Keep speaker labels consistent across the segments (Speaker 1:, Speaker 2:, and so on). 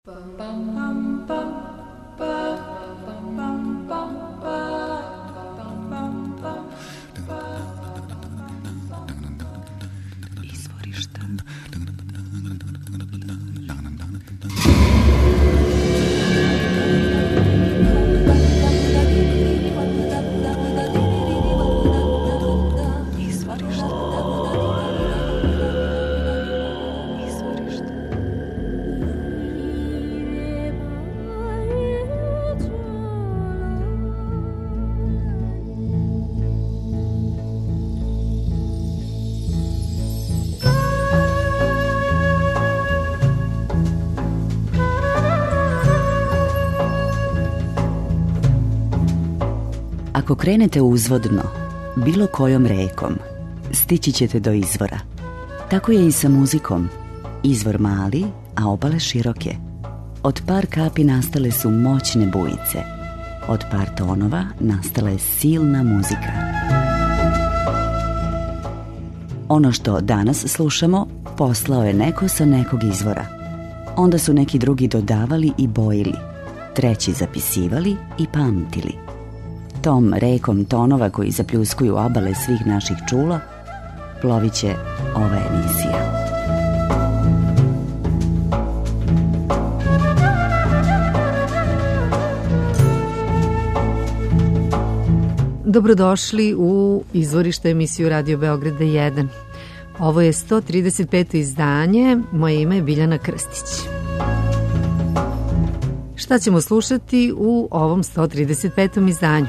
Speaker 1: Ako krenete uzvodno, bilo kojom rekom, stići ćete do izvora. Tako je i sa muzikom. Izvor mali, a obale široke. Od par kapi nastale su moćne bujice. Od par tonova nastala je silna muzika. Ono što danas slušamo poslao je neko sa nekog izvora. Onda su neki drugi dodavali i bojili, treći zapisivali i pamtili. Tom rekom tonova koji zapljuskuju obale svih naših čula plovit će ova emisija.
Speaker 2: Dobrodošli u izvorište emisiju Radio Beograda 1. Ovo je 135. izdanje, moje ime je Biljana Krstić. Šta ćemo slušati u ovom 135. izdanju?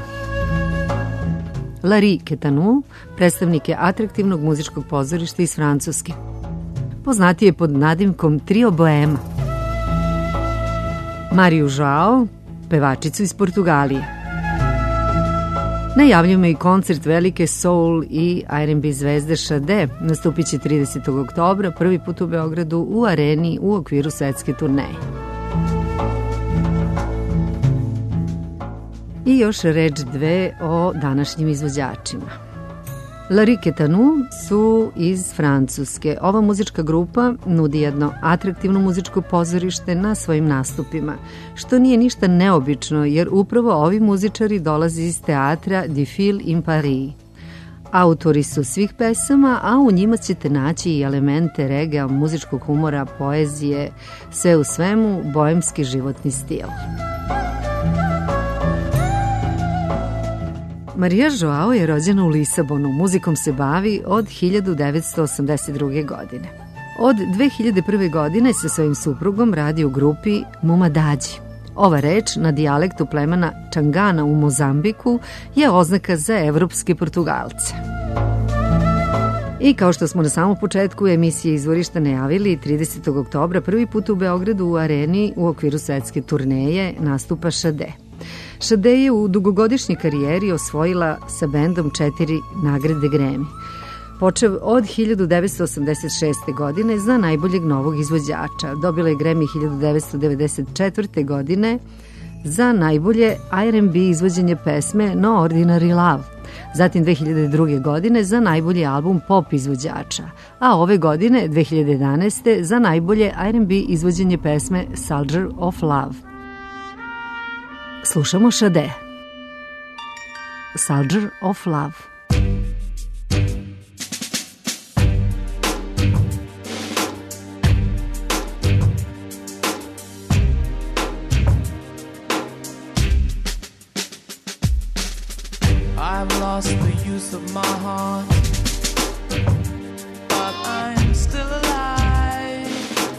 Speaker 2: Larry Quetanu, predstavnik je atraktivnog muzičkog pozorišta iz Francuske. Poznati je pod nadimkom Trio Boema. Mariju Joao, pevačicu iz Portugalije. Najavljujemo i koncert velike soul i R&B zvezde Sade. Nastupit će 30. oktobra, prvi put u Beogradu u areni u okviru svetske turneje. I još reč dve o današnjim izvođačima. Larry Quetanu su iz Francuske. Ova muzička grupa nudi jedno atraktivno muzičko pozorište na svojim nastupima, što nije ništa neobično jer upravo ovi muzičari dolaze iz teatra Du Fil in Paris. Autori su svih pesama, a u njima ćete naći i elemente regea, muzičkog humora, poezije, sve u svemu boemski životni stil. Marija Joao je rođena u Lisabonu, muzikom se bavi od 1982. godine. Od 2001. godine sa svojim suprugom radi u grupi Mumadađi. Ova reč na dijalektu plemena Čangana u Mozambiku je oznaka za evropske Portugalce. I kao što smo na samom početku emisije Izvorišta najavili, 30. oktobra prvi put u Beogradu u areni u okviru svetske turneje nastupa Sade. Sade je u dugogodišnjoj karijeri osvojila sa bendom 4 nagrade Grammy. Počev od 1986. godine za najboljeg novog izvođača. Dobila je Grammy 1994. godine za najbolje R&B izvođenje pesme No Ordinary Love. Zatim 2002. godine za najbolji album pop izvođača. A ove godine, 2011. za najbolje R&B izvođenje pesme Soldier of Love. Slušamo Sade. Soldier of Love.
Speaker 3: I've lost the use of my heart, but I'm still alive.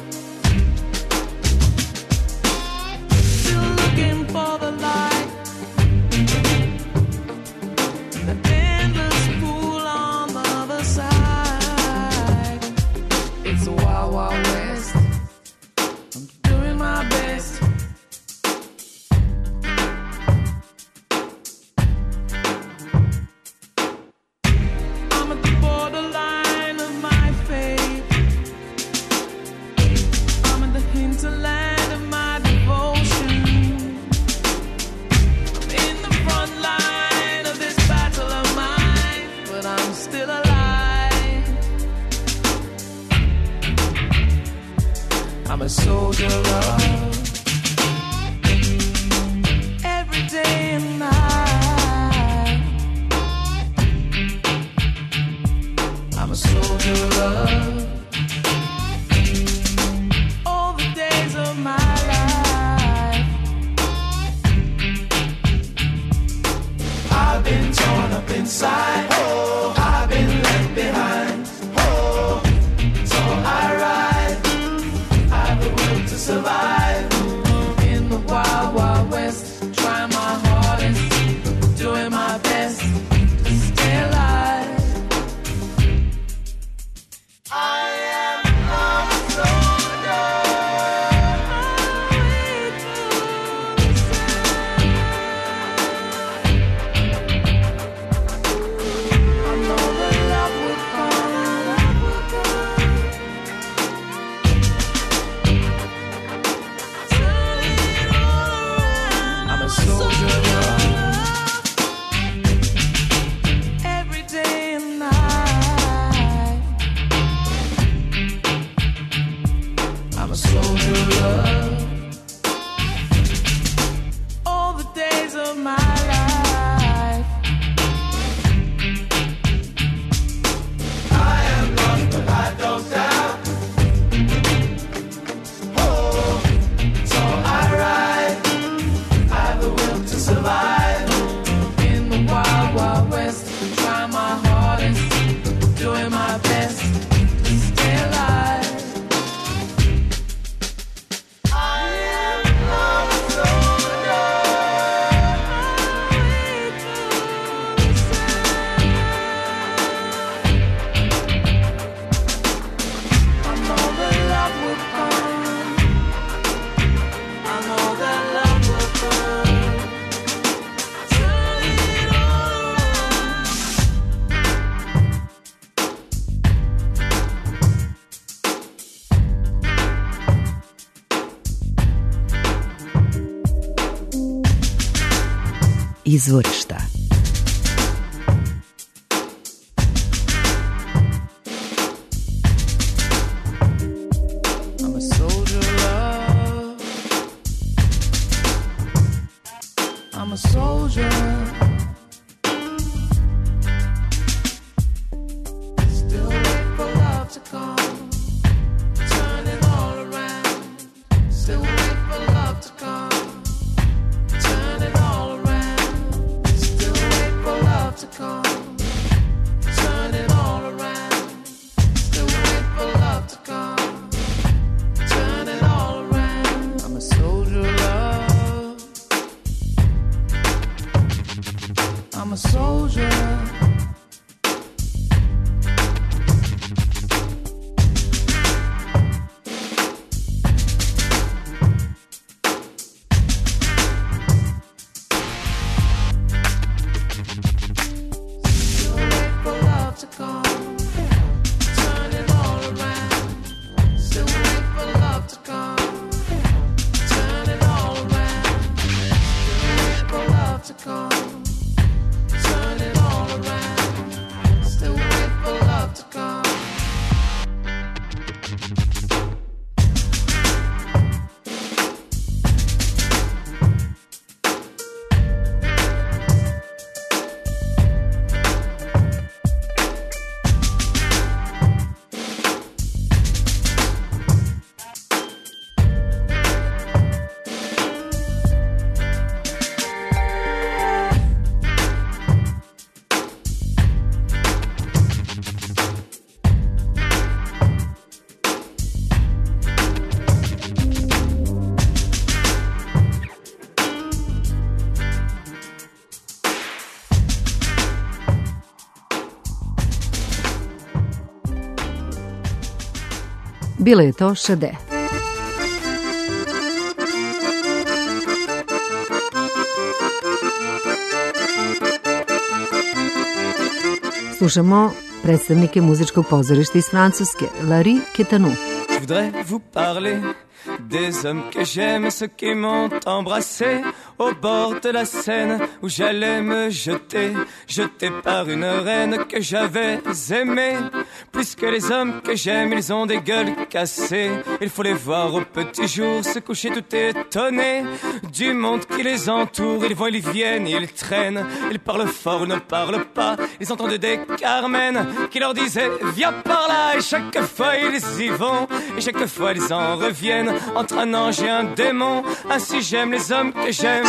Speaker 3: Still looking for the light, the endless pool on the other side. It's a wild, wild west. I'm doing my best. I'm a soldier of love.
Speaker 1: izvorišta.
Speaker 3: I'm a soldier of love. I'm a soldier. Still wait for love to come. Turn it all around. Still wait for love to come. Turn it all around. Still wait for love to come. Turn it all around. Still wait for love to come. Turn it all around. I'm a soldier of love. I'm a soldier. Still wait for love to come. Turn it all around. Still wait for love to come. Turn it all around. Still wait for love to come. Turn it all around. Still wait for love to come.
Speaker 2: Bile je to Šade. Slušamo predstavnike muzičkog pozorišta iz Francuske, Larry Quétanou.
Speaker 4: Je voudrais vous parler des hommes que j'aime, ceux qui m'ont embrassé au bord de la Seine où j'allais me jeter, jeté par une reine que j'avais aimée. Plus que les hommes que j'aime, ils ont des gueules cassées. Il faut les voir au petit jour se coucher tout étonnés du monde qui les entoure. Ils vont, ils viennent, ils traînent, ils parlent fort ou ne parlent pas. Ils entendent des Carmen qui leur disaient viens par là, et chaque fois ils y vont, et chaque fois ils en reviennent entre un ange et un démon. Ainsi j'aime les hommes que j'aime.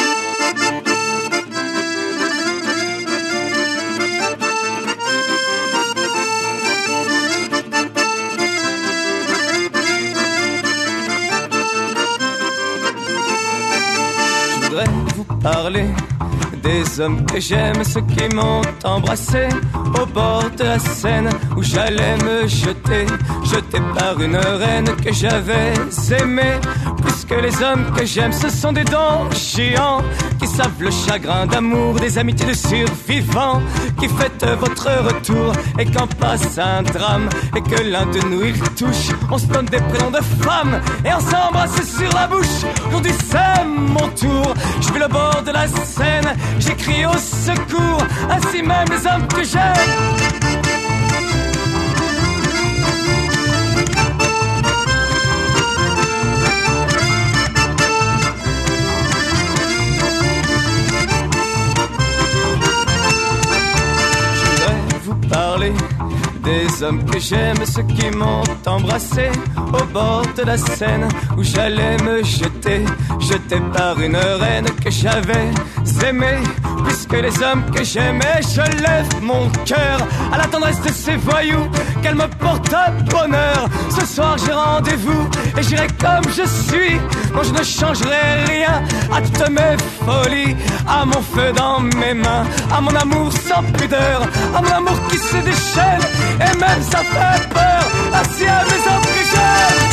Speaker 4: Je voudrais vous parler des hommes que j'aime, ceux qui m'ont embrassé au bord de la Seine où j'allais me jeter, jeté par une reine que j'avais aimée. Plus que les hommes que j'aime, ce sont des dons géants qui savent le chagrin d'amour, des amitiés de survivants qui fêtent votre retour. Et quand passe un drame et que l'un de nous il touche, on se donne des prénoms de femmes et on s'embrasse sur la bouche. Aujourd'hui c'est mon tour, je vais le bord de la Seine, j'écris au secours, ainsi même les hommes que j'aime. Je voudrais vous parler des hommes que j'aime, ceux qui m'ont embrassé au bord de la Seine où j'allais me jeter, jeté par une reine que j'avais aimée. Plus que les hommes que j'aimais, je lève mon cœur à la tendresse de ces voyous, qu'elle me porte à bonheur. Ce soir j'ai rendez-vous et j'irai comme je suis. Non, je ne changerai rien à toutes mes folies, à mon feu dans mes mains, à mon amour sans pudeur, à mon amour qui se déchaîne et même ça fait peur. Ainsi à mes hommes que j'aime.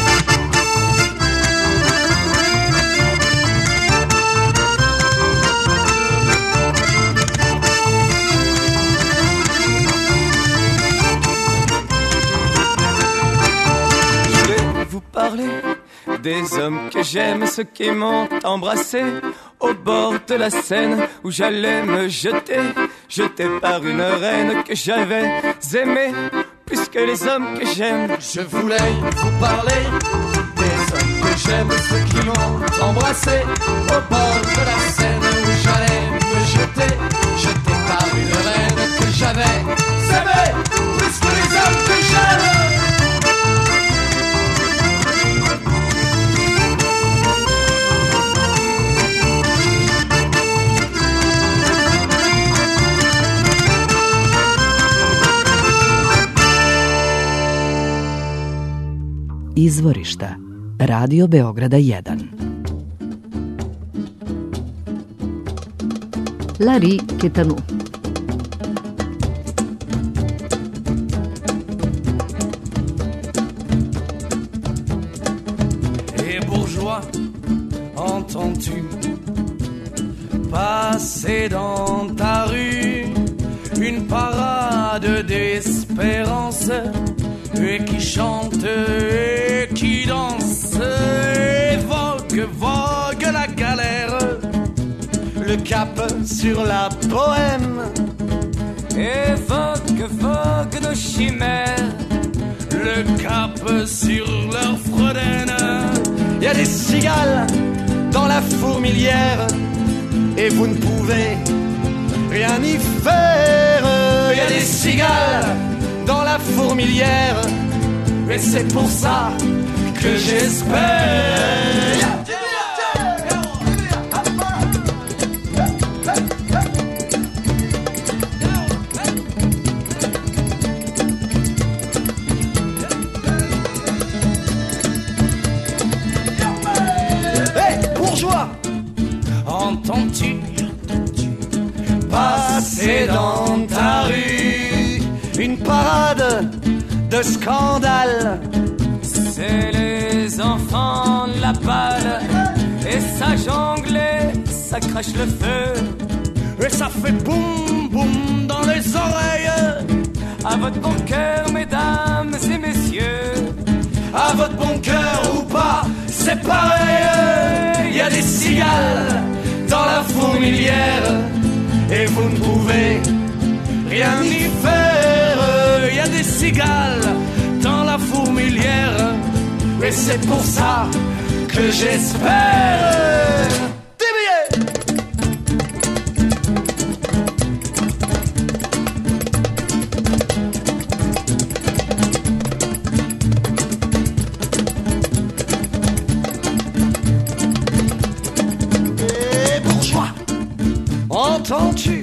Speaker 4: Parler des hommes que j'aime, ceux qui m'ont embrassé au bord de la Seine où j'allais me jeter, jeté par une reine que j'avais aimée plus que les hommes que j'aime.
Speaker 3: Je voulais vous parler des hommes que j'aime, ceux qui m'ont embrassé au bord de la Seine où j'allais me jeter, jeté par une reine que j'avais aimée plus que les hommes que j'aime.
Speaker 2: Izvorišta. Radio Beograda 1. Larry Quétanou.
Speaker 3: Et bourgeois, entends-tu passer dans ta rue une parade d'espérance et qui chante et qui danse, évoque, vogue la galère, le cap sur la bohème,
Speaker 4: évoque, vogue nos chimères,
Speaker 3: le cap sur leur Frodène. Il y a des cigales dans la fourmilière et vous ne pouvez rien y faire. Il y a des cigales dans la fourmilière et c'est pour ça que j'espère. Bourgeois, entends-tu passer dans ta rue une parade de scandale?
Speaker 4: C'est les enfants de la balle, et ça jongle et ça crache le feu,
Speaker 3: et ça fait boum boum dans les oreilles.
Speaker 4: À votre bon cœur, mesdames et messieurs,
Speaker 3: à votre bon cœur ou pas, c'est pareil. Il y a des cigales dans la fourmilière et vous ne pouvez rien y faire. Il y a des cigales dans la fourmilière et c'est pour ça que j'espère. Des billets. Entends-tu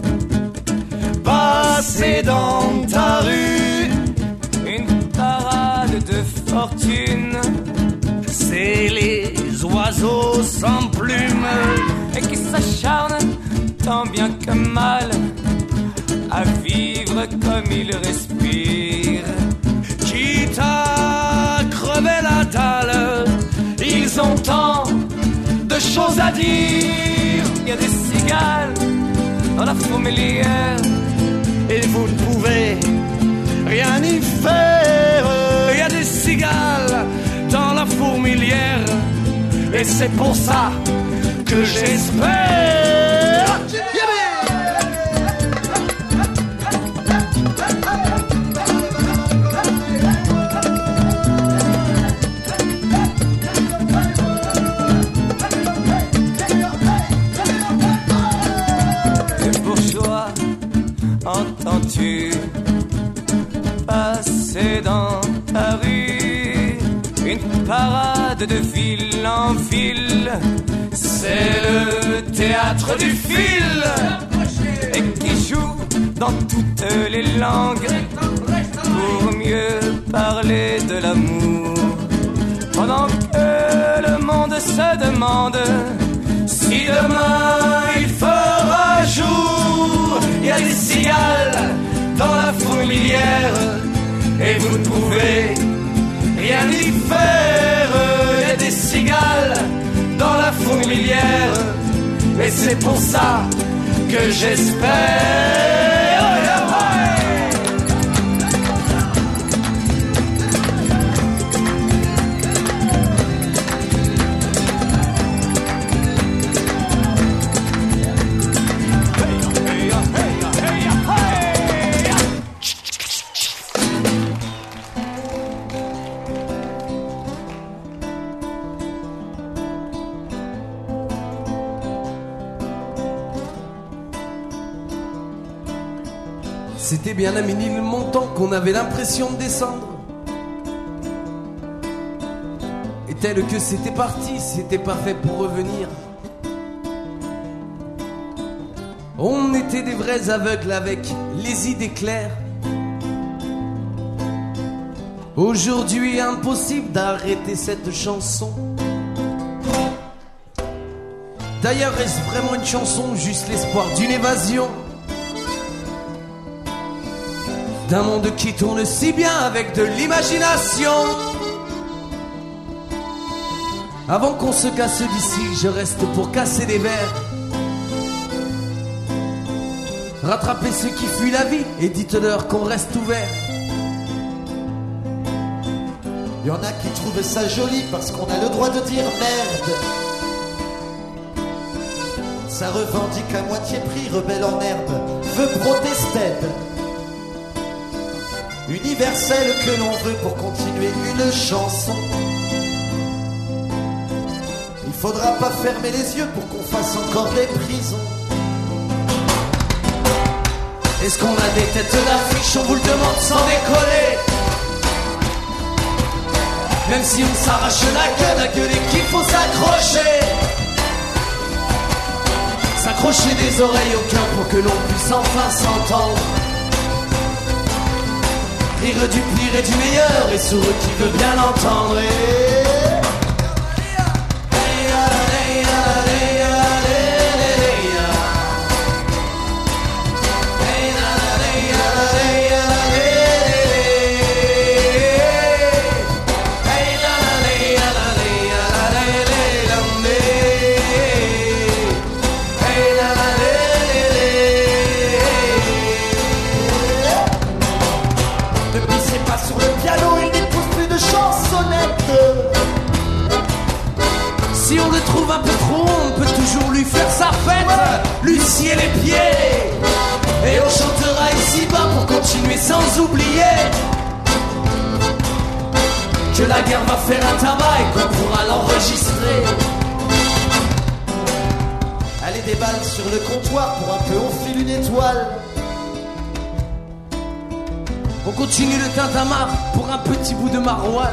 Speaker 3: passer dans ta rue
Speaker 4: une parade de fortune?
Speaker 3: C'est les oiseaux sans plumes
Speaker 4: et qui s'acharnent tant bien que mal à vivre comme ils respirent.
Speaker 3: Quitte à crever la dalle, ils ont tant de choses à dire.
Speaker 4: Il y a des cigales dans la fourmilière
Speaker 3: et vous ne pouvez rien y faire. Il y a des cigales dans la fourmilière et c'est pour ça que j'espère.
Speaker 4: Entends-tu passer dans ta rue une parade de ville en ville?
Speaker 3: C'est le théâtre du fil
Speaker 4: et qui joue dans toutes les langues pour mieux parler de l'amour. Pendant que le monde se demande si demain il fera jour. Il y a des cigales dans la fourmilière et vous ne pouvez rien y faire. Il y a des cigales dans la fourmilière et c'est pour ça que j'espère.
Speaker 5: C'était bien à Ménilmontant qu'on avait l'impression de descendre. Et tel que c'était parti, c'était pas fait pour revenir. On était des vrais aveugles avec les idées claires. Aujourd'hui, impossible d'arrêter cette chanson. D'ailleurs, est-ce vraiment une chanson, juste l'espoir d'une évasion? D'un monde qui tourne si bien avec de l'imagination. Avant qu'on se casse d'ici, je reste pour casser des verres. Rattrapez ceux qui fuient la vie et dites-leur qu'on reste ouvert.
Speaker 6: Y en a qui trouvent ça joli parce qu'on a le droit de dire merde. Ça revendique à moitié prix, rebelle en herbe, veut protester. Universel que l'on veut pour continuer une chanson. Il faudra pas fermer les yeux pour qu'on fasse encore des prisons.
Speaker 5: Est-ce qu'on a des têtes d'affiche, on vous le demande sans décoller. Même si on s'arrache la gueule qu'il faut s'accrocher. S'accrocher des oreilles au cœur pour que l'on puisse enfin s'entendre. Rire du pire et du meilleur et sourd qui veut bien l'entendre. Si on le trouve un peu trop, on peut toujours lui faire sa fête, lui scier les pieds. Et on chantera ici bas pour continuer sans oublier que la guerre va faire un tabac et qu'on pourra l'enregistrer.
Speaker 6: Allez, des balles sur le comptoir, pour un peu on file une étoile.
Speaker 5: On continue le tintamarre pour un petit bout de maroilles.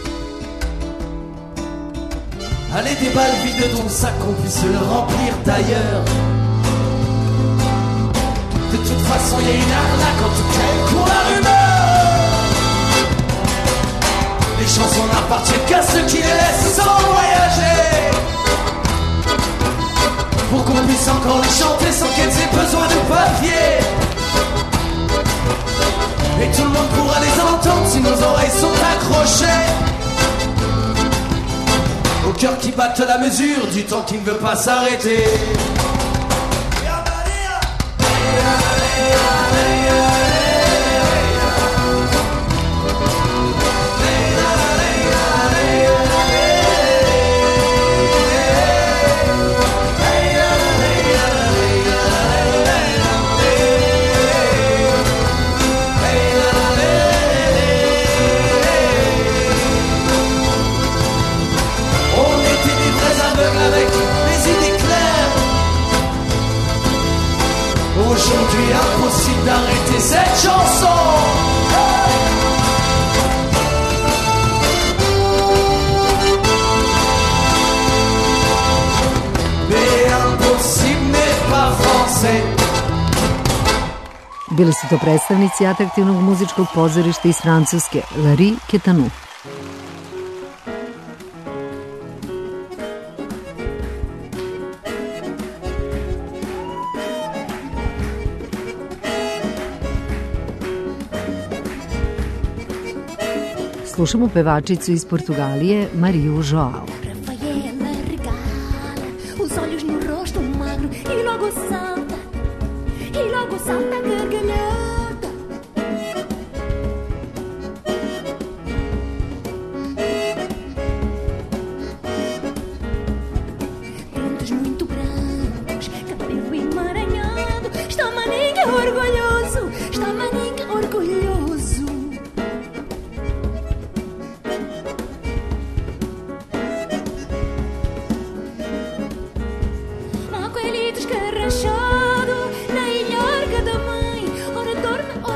Speaker 5: Allez, des balles vides dans le sac, qu'on puisse le remplir d'ailleurs. De toute façon, il y a une arnaque, en tout cas, elle court la rumeur. Les chansons n'appartiennent qu'à ceux qui les laissent sans voyager. Pour qu'on puisse encore les chanter sans qu'elles aient besoin de papier. Et tout le monde pourra les entendre si nos oreilles sont accrochées au cœur qui batte la mesure du temps qui ne veut pas s'arrêter. Aujourd'hui, impossible d'arrêter cette chanson. Mais impossible n'est pas français.
Speaker 2: Bili su to predstavnici atraktivnog muzičkog pozorišta iz Francuske, Larry Quétanou. Slušamo pevačicu iz Portugalije, Mariu Joao.
Speaker 7: Rafaela regala os olhos no rosto magro e logo salta gargalhada. Dentes muito brancos, cabelo emaranhado, está maninho orgulhoso, está maninho orgulhoso. Descarrachado na ilharga da mãe, ora dorme,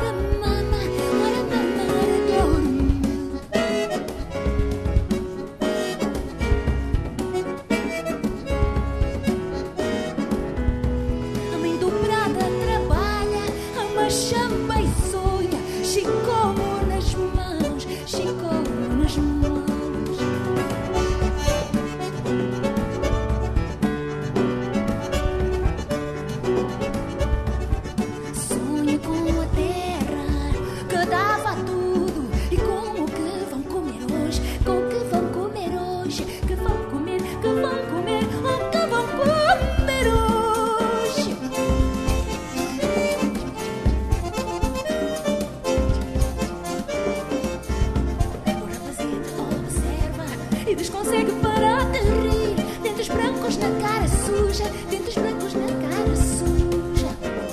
Speaker 7: brancos na cara suja, dentes brancos na cara suja.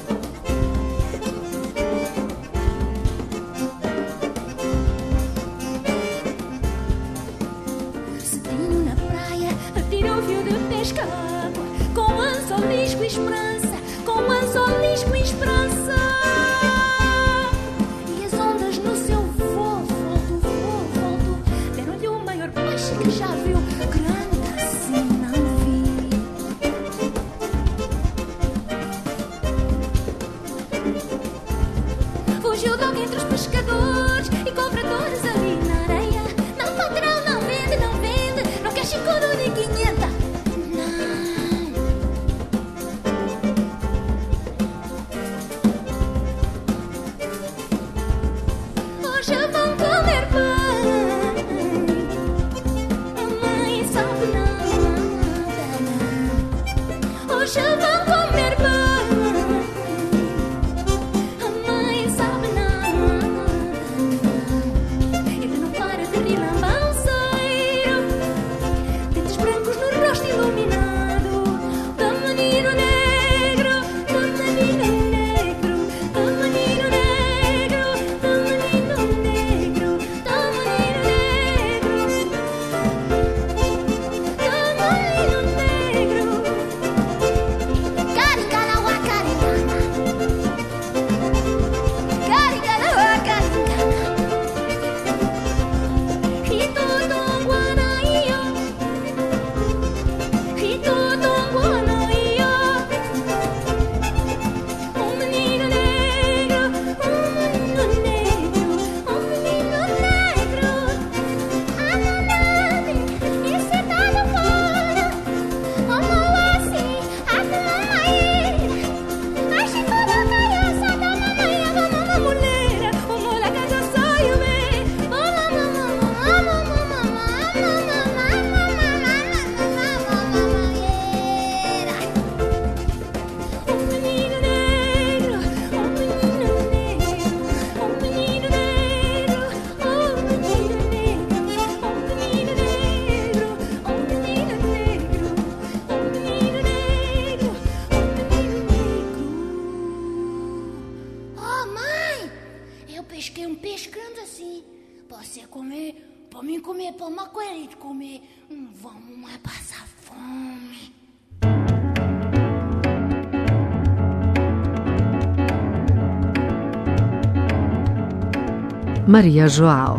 Speaker 7: Cedinho na praia, atira o fio de pesca à água, com anzolisco e esperança, com anzolisco e esperança. E as ondas no seu voo, volto, deram-lhe o maior peixe que já viu, grande assim não vi. Fugiu logo entre os pescadores e compradores ali na areia. Não, patrão, não vende, não quer chicouro nem 500. Não. Hoje vão comer pão, a mãe sabe nada. Hoje vão comer pão, a mãe sabe nada. Ele não para de rir lambanceiro, dentes brancos no rosto iluminado. Tão menino negro, tão menino negro, tão menino negro, tão menino negro, tão menino negro, tão menino negro. Caricanaua, caricana, caricanaua, caricana. Ritoto guanaio, ritoto guanaio. Menino negro, menino negro, menino negro. Ananade, esse tá no fora. Omolassi, a mamãe. A chicoda caiaça da mamãe, a mamãe mulher. O mola casa saiu bem. O menino negro, o menino negro, o menino negro, o menino negro, o menino negro, o menino negro, o menino negro, o menino negro. Oh, mãe, eu pesquei um peixe grande assim. Você comer, pra mim comer, pra uma coelha de comer. Vamos mais passar fome.
Speaker 2: Maria João.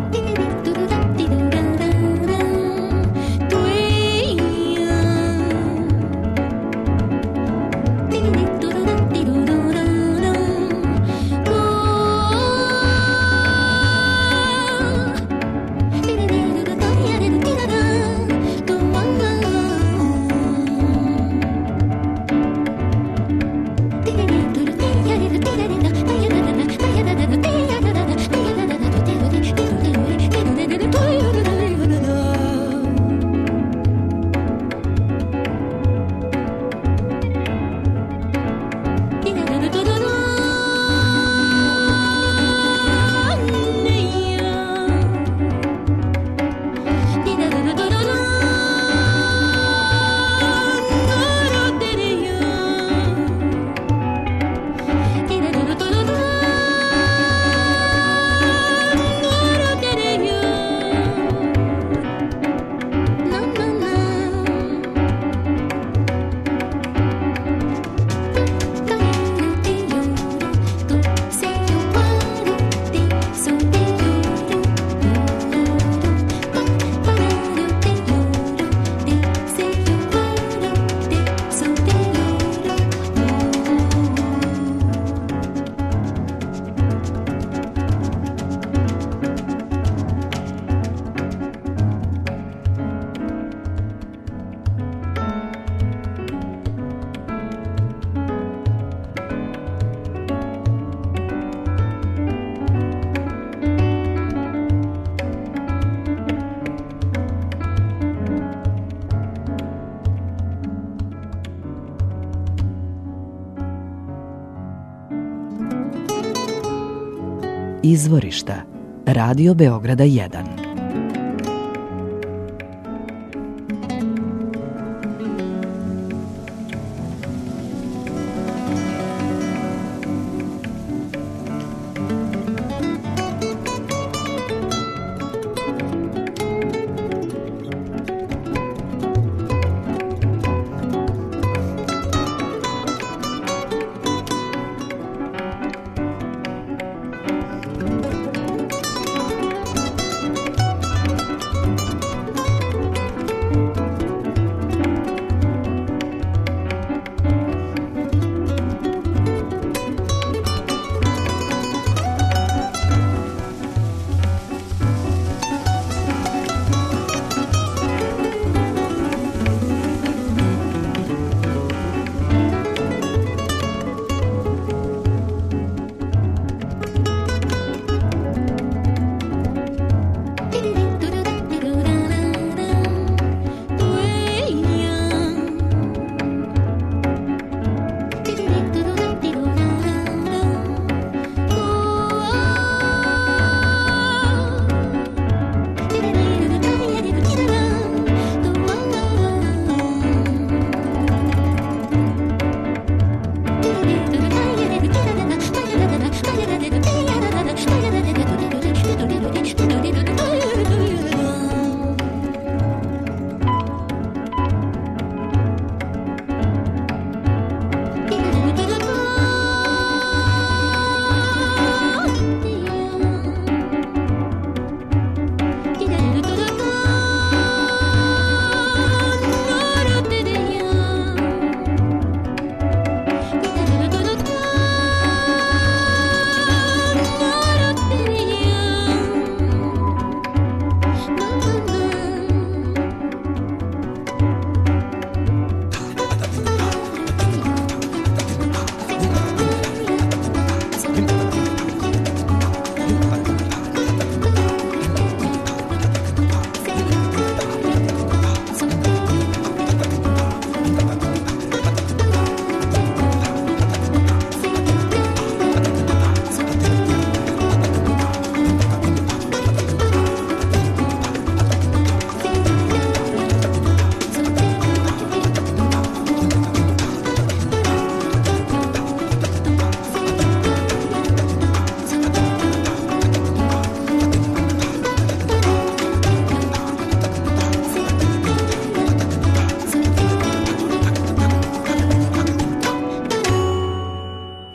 Speaker 2: Izvorišta. Radio Beograda 1.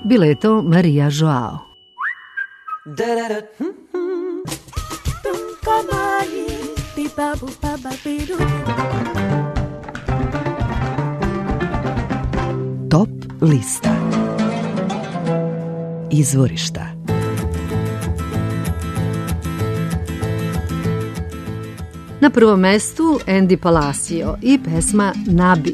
Speaker 2: bila je to Maria Joao. Top lista. Izvorišta. Na prvom mestu Andy Palacio i pesma Nabi.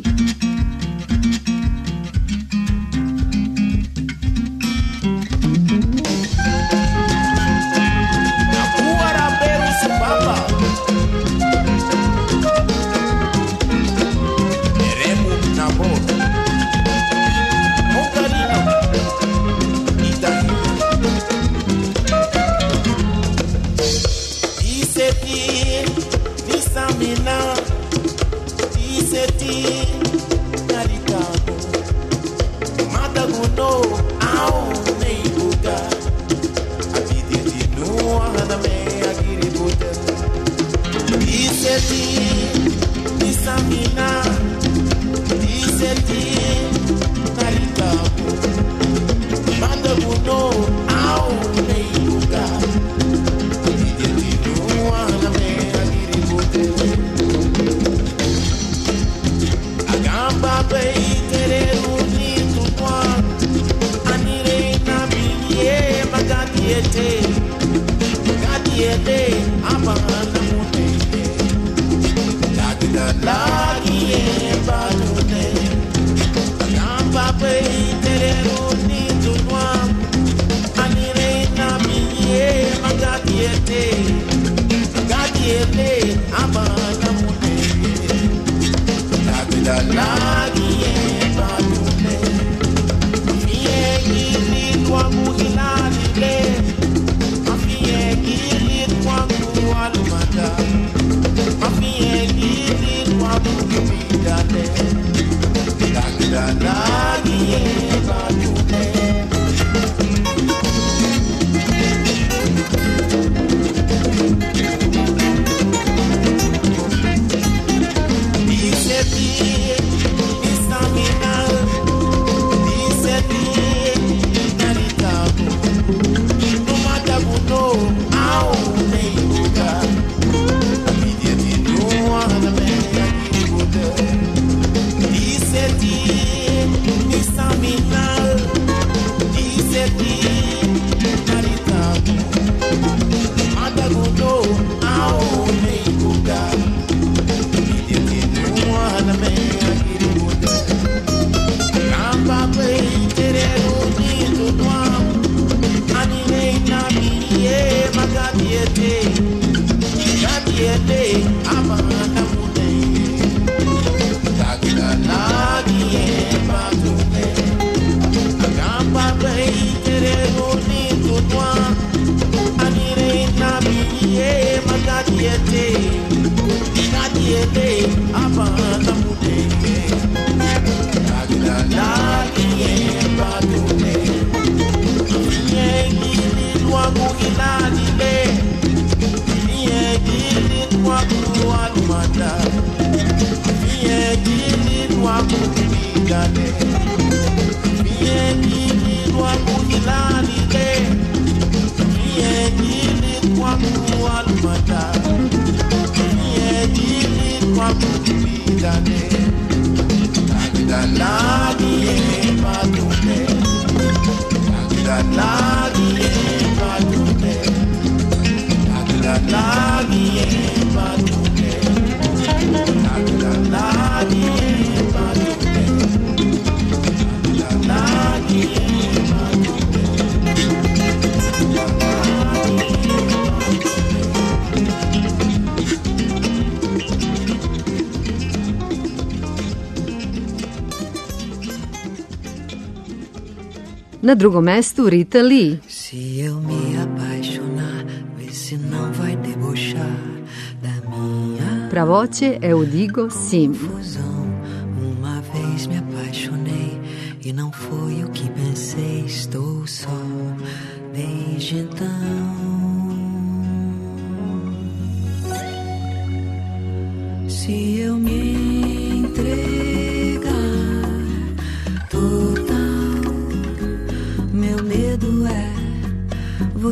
Speaker 2: Na drugom mestu Rita Lee.
Speaker 8: Se eu me apaixonar, vê se não vai debochar da minha
Speaker 2: Pravoće Eudigo Sim.
Speaker 8: fusão. Uma vez me apaixonei e não foi o que pensei. Estou só desde então. Se eu me entregar total,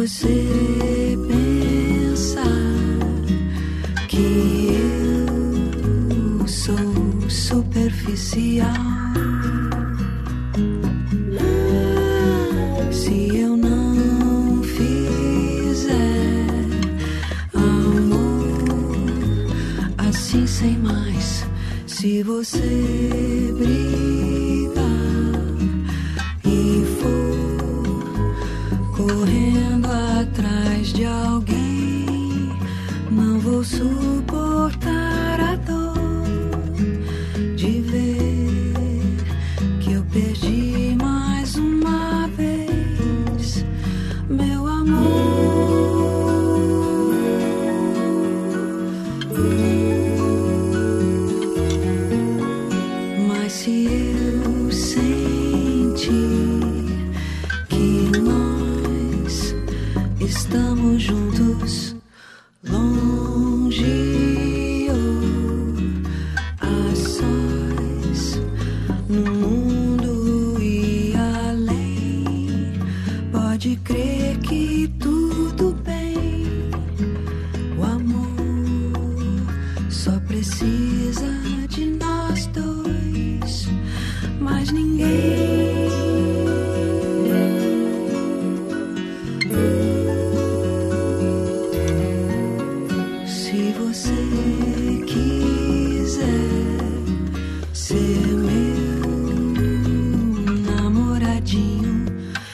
Speaker 8: você pensar que eu sou superficial, se eu não fizer amor assim sem mais, se você brigar e for correndo atrás de alguém, não vou suportar a dor de ver que eu perdi mais uma vez meu amor. Mas se eu sentir que nós estamos juntos, longe ou a sós, no mundo e além, pode crer que tudo bem. O amor só precisa de nós dois, mais ninguém. Se você quiser ser meu namoradinho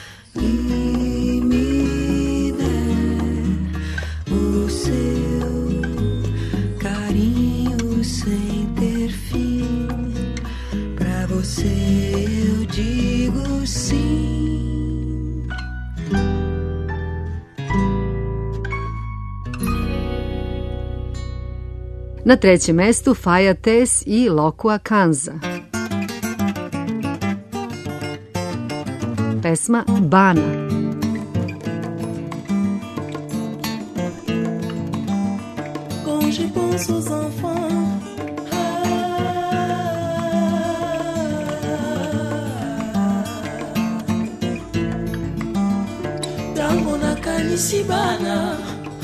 Speaker 8: e me der o seu carinho sem ter fim, pra você eu digo sim.
Speaker 2: Na trećem mestu Faja Tes i Lokua Kanza. Pesma Bana.
Speaker 9: Quand je pense aux enfants, tango nakanisi bana,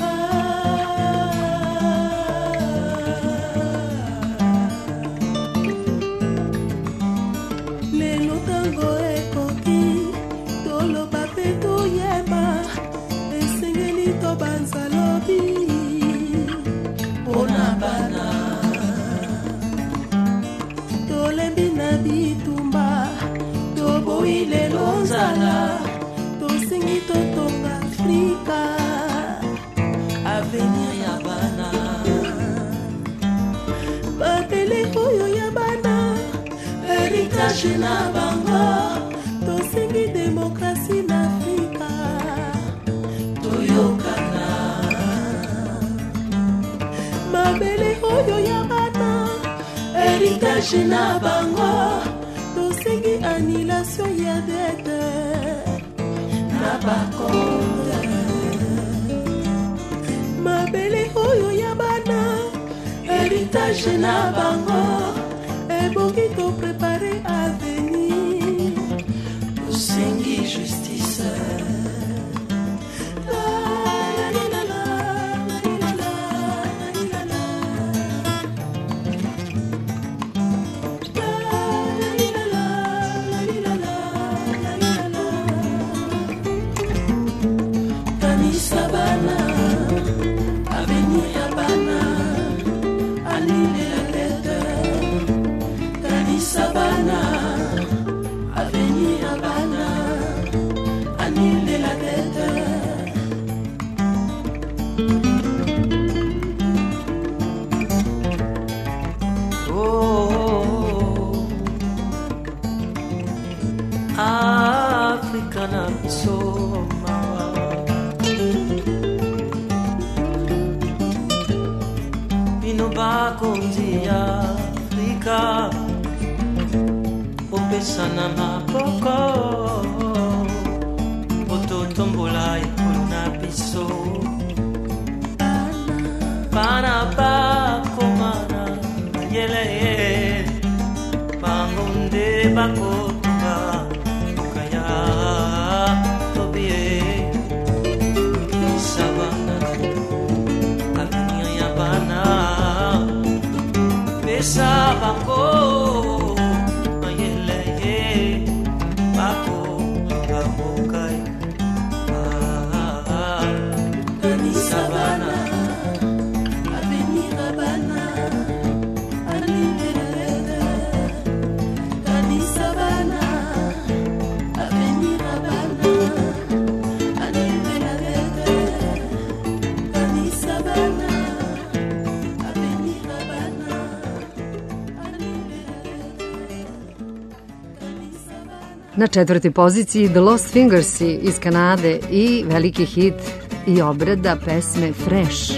Speaker 9: lelo tango ekoki toloba pe toyeba, esengeli tobanza lobi mpona bana, tolembi na bitumba, toboyi lelo nzala, tosengi totonga Afrika, avenir ya bana, mabele oyo ya bana, héritage na bango, tosengi demokrasi na Afrika, toyokana. Mabele oyo ya bana, héritage na bango, tosengi annulation ya dette na bakonde. Mabele oyo ya bana, héritage na bango, ebongi to préparer avenir, tosengi justice. Kanisa bana, avenir ya bana, annule la dette. Kanisa bana, avenir ya bana, annule la dette.
Speaker 10: Africa na soma, bino bakonzi ya Afrika, opesa na maboko, ototombola ekolo na biso, bana bakomana yele bangonde bakotunga kaya tobie. sabako mayeleye bako ngamokai
Speaker 9: Kani Savana, Avenir Habana, Alilele. Kani Savana, Avenir Habana, Alilele. Kani Savana, Avenir Habana, Alilele. Kani Savana.
Speaker 2: Na 4. poziciji The Lost Fingers iz Kanade i veliki hit i obrada pesme Fresh.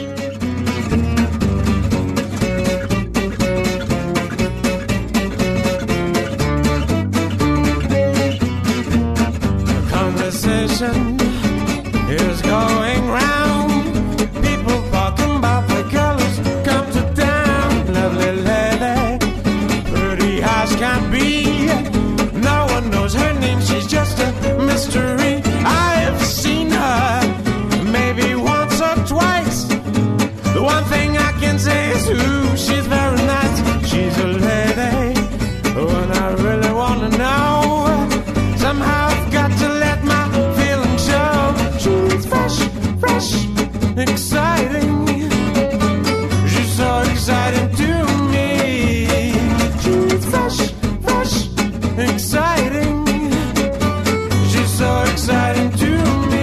Speaker 5: Conversation is going round. People talking about the colors come to town. Lovely lady, pretty as can be. No one knows her name, she's just a mystery. I've seen her maybe once or twice. The one thing I can say is, ooh, she's very nice. She's a lady when I really wanna know. Somehow I've got to let my feelings show. She's fresh, fresh, exciting. She's so exciting to me. She's fresh, fresh, exciting. She's so exciting to me.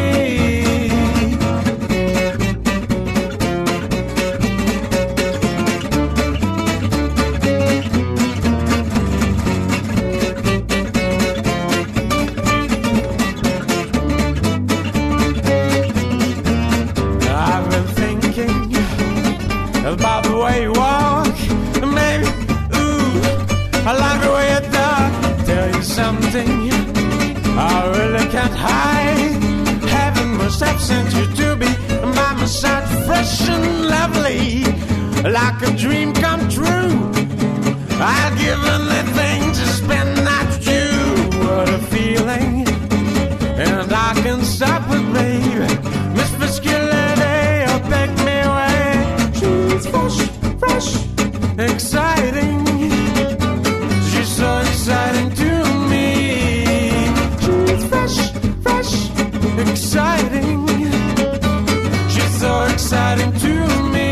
Speaker 5: I've been thinking about the way you walk. Maybe, ooh, I like the way you talk. Tell you something I really can't hide. Heaven must have sent you to be by my side, fresh and lovely, like a dream come true. I'd give anything to spend the night with you. What a feeling, and I can stop it, baby. Miss Fiscality, oh, take me away. She's fresh, fresh, exciting. She's so exciting to me. She's fresh, fresh, exciting. She's so exciting to me.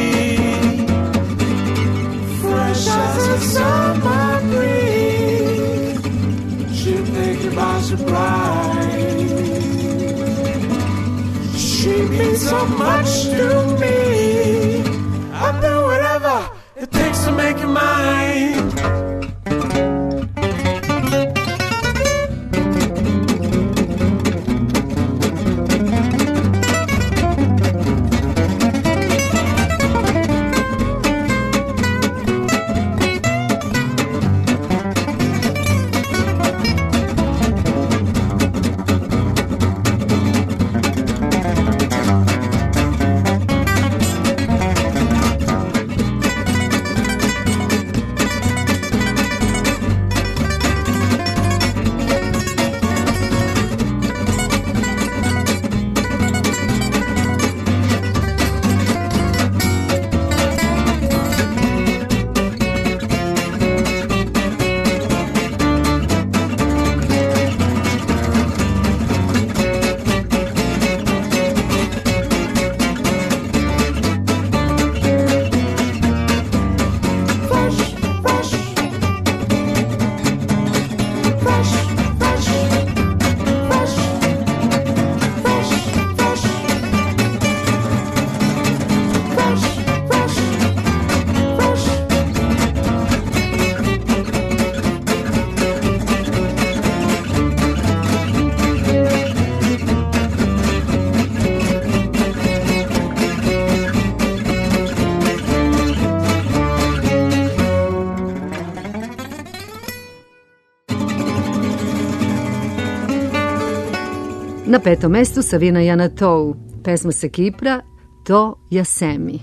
Speaker 5: Fresh as a summer breeze. She'll take you by surprise. She means so much to me. I'll do whatever it takes to make you mine.
Speaker 2: Na 5. mestu Savina Janatou, pesma sa Kipra, To Jasemi.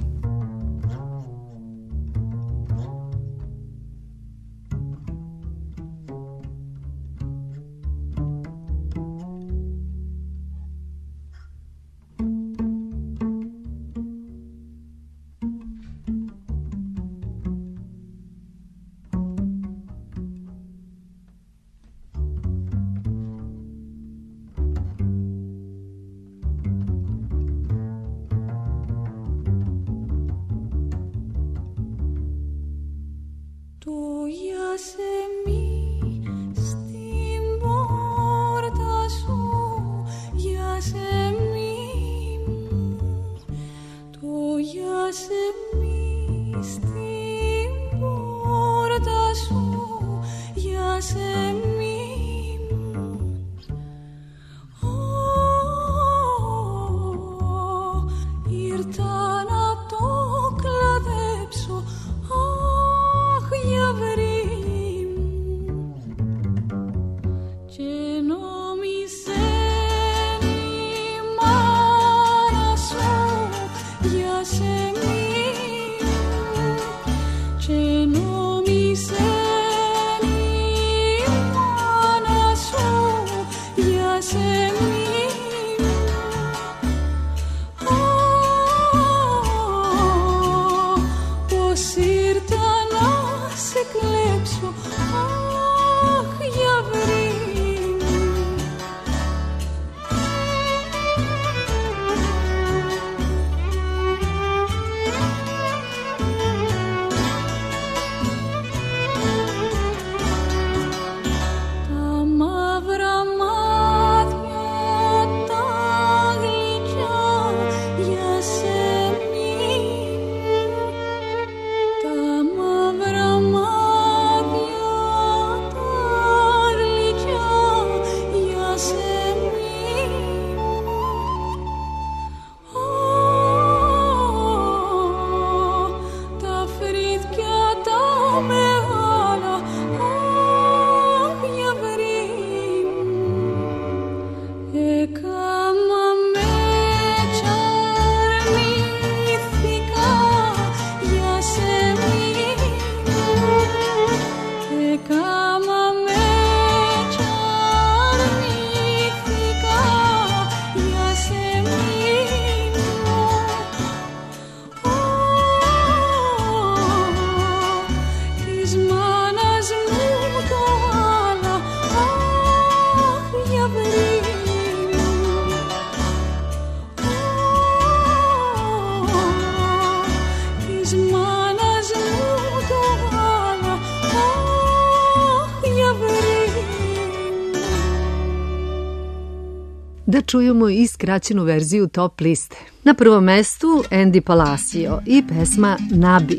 Speaker 2: da čujemo i skraćenu verziju top liste. Na prvom mestu Andy Palacio i pesma Nabi.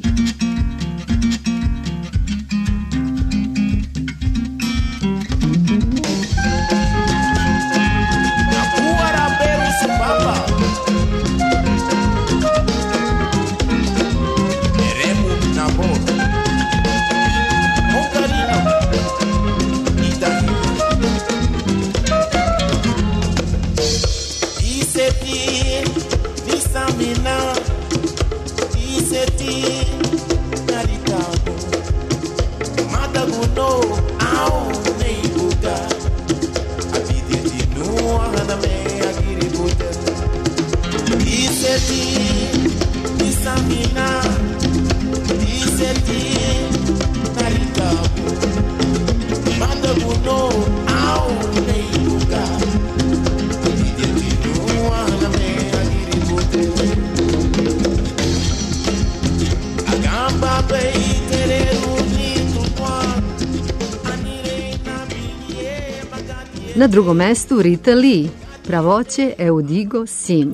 Speaker 2: Na drugom mestu Rita Lee, Pravoće Eu digo sim.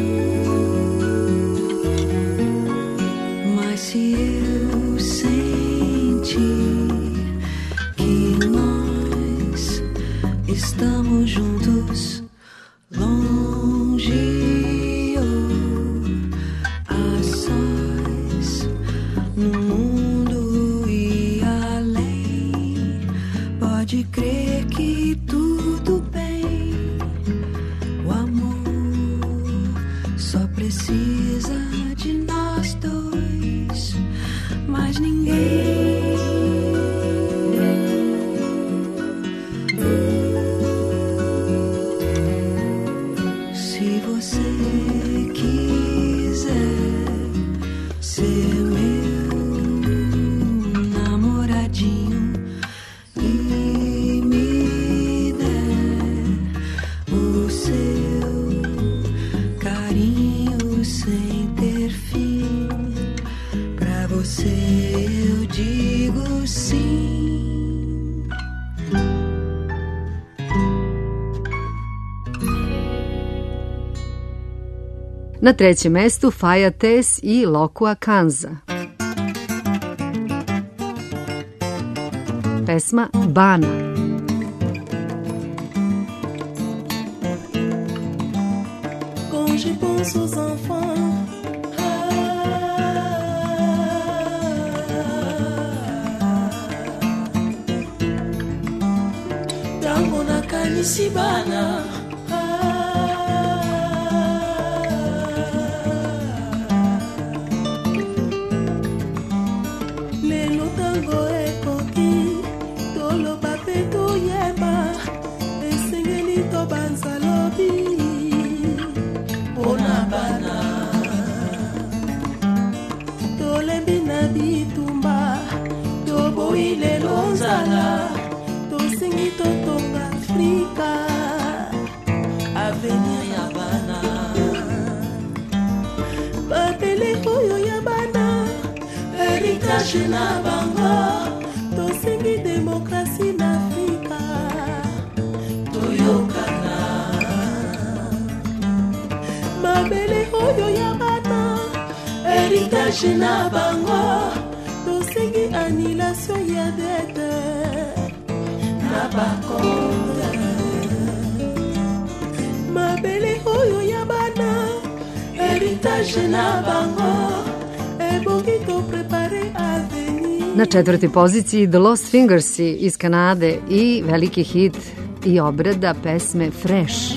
Speaker 8: Mas se eu sentir que nós estamos juntos, longe ou a sós, no mundo e além, pode crer que tudo bem. O amor só precisa de nós dois, mais ninguém. Se você quiser ser meu namoradinho e me der o seu carinho sem ter fim, pra você eu digo sim.
Speaker 2: Na trećem mestu Faja Tes i Lokua Kanza. Pesma Bana.
Speaker 9: Quand je pense aux enfants, tango nakanisi bana, lelo tango ekoki toloba mpe toyeba esengeli tobanza lobi mpona bana tolembi na bitumba toboyi lelo nzala tosengi totonga afrika avenir ya bana babele oyo ya bana heritage na bango tosengi demokrasi na afrika toyokana mabele oyo ya bana heritage na bango tosengi annulation ya dette na bakonde mabele oyo ya bana heritage na bango ebongi toprepare avenir.
Speaker 2: Na četvrtoj poziciji The Lost Fingersi iz Kanade i veliki hit i obrada pesme Fresh.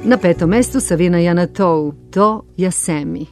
Speaker 2: Na 5. mestu Savina Janatou, To Jasemi.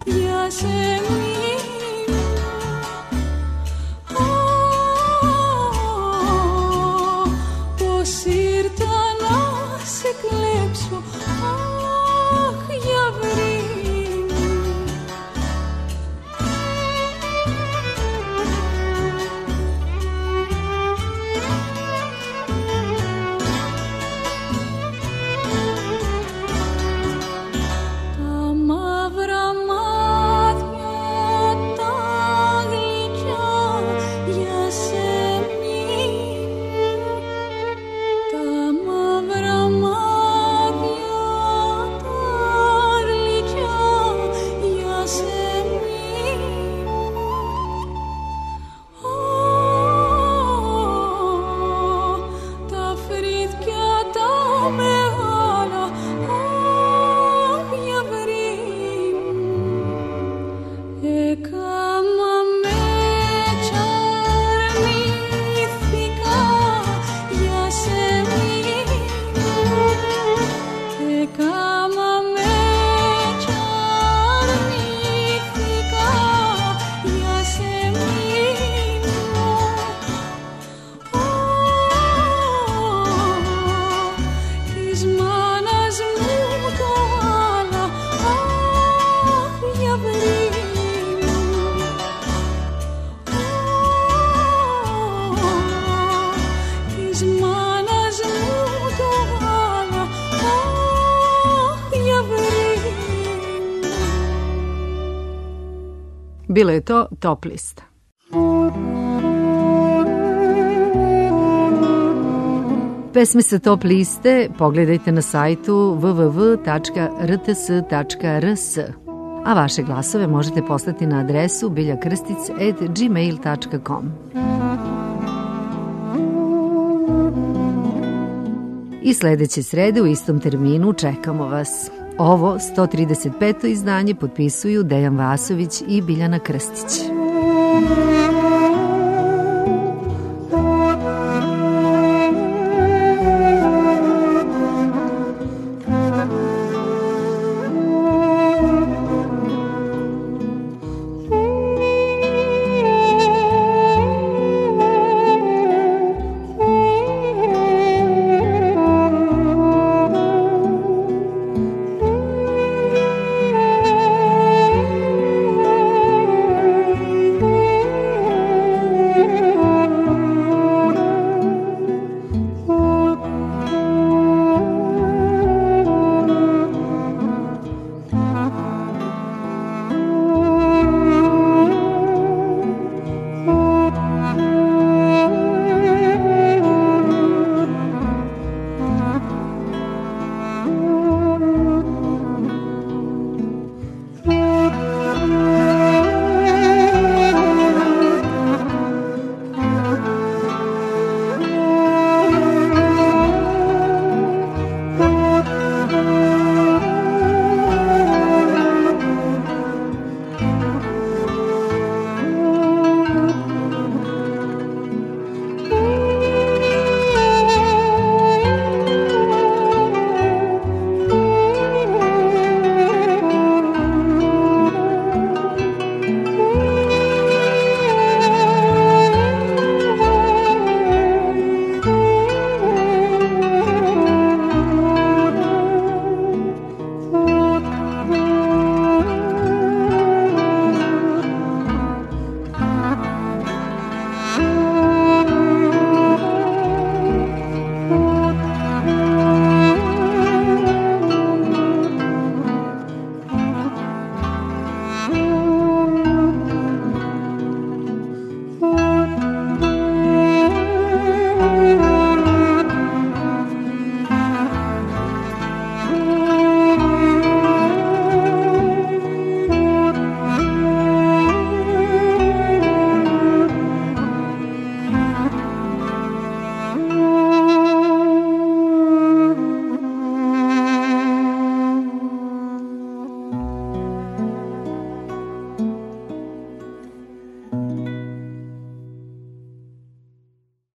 Speaker 2: Bilo je to Top lista. Pesme sa Top liste pogledajte na sajtu www.rts.rs, a vaše glasove možete poslati na adresu biljakrstic@gmail.com. I sledeće srede u istom terminu čekamo vas. Ovo 135. izdanje potpisuju Dejan Vasović i Biljana Krstić.